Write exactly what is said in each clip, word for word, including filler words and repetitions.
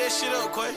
that shit up, Quay.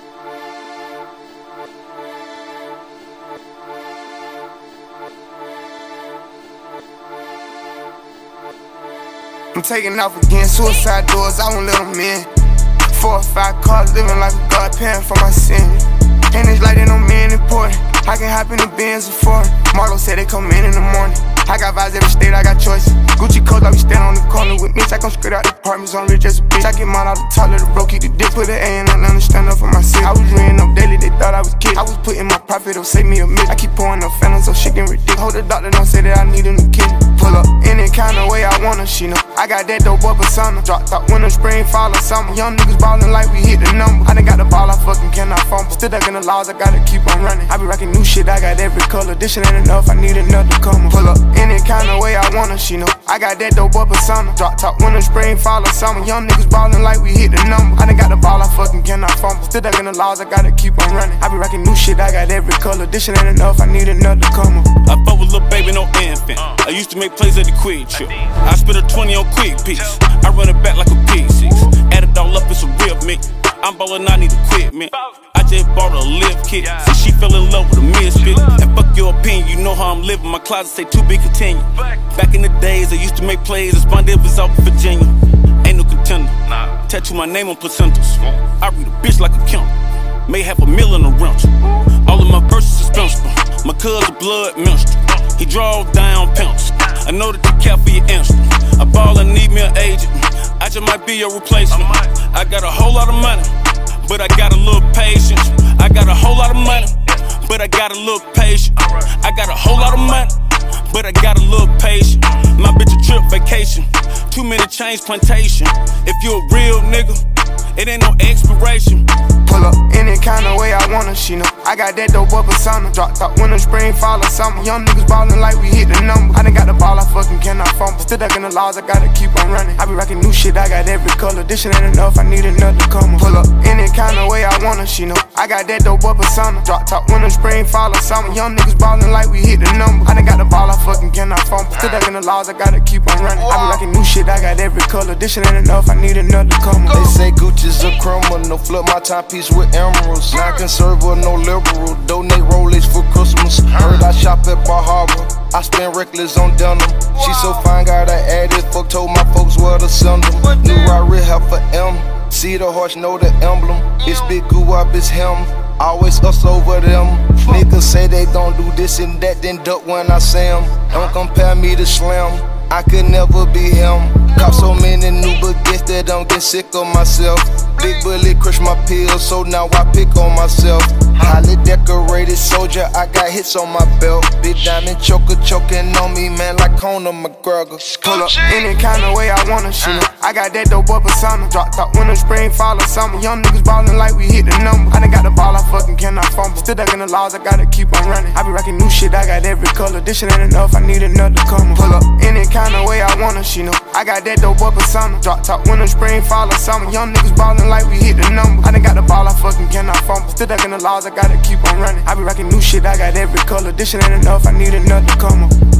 I'm taking off again, suicide doors, I won't let them in. Four or five cars, living like a god, paying for my sins. And it's like they know me ain't important. I can hop in the Benz or foreign. Marlo said they come in in the morning. I got vibes every state, I got choices. Gucci codes, I be standing on the corner with me. I come straight out the apartments, on rich as a bitch. I get mine out the toilet, the bro, keep the dick, put an A in and understand up for my city. I was reading up daily, they thought I was kidding. I was putting my profit, it'll save me a minute. I keep pouring up phantom, so shit getting ridiculous. Hold the doctor, don't say that I need a new kidney. Pull up any kind of way I want her, she know. I got that dope up persona. Dropped out winter, spring, fall, or summer. Young niggas ballin' like we hit the number. I done got the ball, I fucking cannot fumble. Still ducking the laws, I gotta keep on running. I be rocking new shit, I got every color. This shit ain't enough, I need another come up. Pull up any kind of way I want her, she know. I got that dope up persona. Drop top winter, spring, fall, or summer. Young niggas ballin' like we hit the number. I done got the ball, I fucking cannot fumble. Still ducking the laws, I gotta keep on running. I be rocking new shit, I got every color. This shit ain't enough, I need another come up. I fuck with lil' baby, no infant. I used to make plays at the quick trip. I spit a twenty on quick piece. I run it back like a P six. Add it all up, it's a real mix. I'm ballin', I need equipment. I just bought a lift kit. See, she fell in love with a misfit. And fuck your opinion, you know how I'm living. My closet say to be continued. Back in the days, I used to make plays. As Bond was out in Virginia. Ain't no contender. Tattoo my name on placentas. I read a bitch like a count. May have a mill in a rental. All of my verses is principal. My cousin blood minister. He draw down pimps. I know that you care for your answer. I ball and need me an agent. I just might be your replacement. I got a whole lot of money, but I got a little patience. I got a whole lot of money, but I got a little patience. I got a whole lot of money, but I got a little patience. My bitch a trip vacation. Too many chains plantation. If you a real nigga, it ain't no expiration. Pull up any kind of way I want her, she know. I got that dope up persona. Drop top winter, spring, fall, or summer. Young niggas ballin' like we hit the number. I done got the ball, I fucking cannot fumble. Still ducking the laws, I gotta keep on running. I be rocking new shit, I got every color. This shit ain't enough, I need another come up. Pull up any kind of way I want her, she know. I got that dope up persona. Drop top winter, spring, fall, or summer. Young niggas ballin' like we hit the number. I done got the ball, I fucking cannot fumble. Still ducking the laws, I gotta keep on running. I be rocking new shit, I got every color. This shit ain't enough, I need another come up. They say Gucci's a criminal. Flip my timepiece with emeralds. Not conservative, no liberal. Donate Rolex for Christmas. Heard I shop at Bar Harbor. I spend reckless on denim. She so fine, got her added. Fuck, told my folks where to send them. New Rari half for M. See the horse, know the emblem. It's big goo up, it's him. Always us over them. Niggas say they don't do this and that, then duck when I say them. Don't compare me to Slim. I could never be him. Caught so many new baguettes that I'm get sick of myself. Big bullet crush my pills, so now I pick on myself. Highly decorated soldier, I got hits on my belt. Big diamond choker choking on me, man, like Conor McGregor. Pull up any kind of way I want her, she know. I got that dope up persona. Drop top winter, spring, fall, or summer. Young niggas ballin' like we hit the number. I done got the ball, I fucking cannot fumble. Still ducking the laws, I gotta keep on running. I be rocking new shit, I got every color. This shit ain't enough, I need another come up. Pull up any kind of way I want her, she know. I got that dope up persona. Drop top winter, spring, fall, or summer. Young niggas ballin' like we hit the number. I done got the ball, I fucking cannot fumble. Still ducking the laws, I gotta keep on running. I be rocking new shit, I got every color. This shit ain't enough, I need another come up.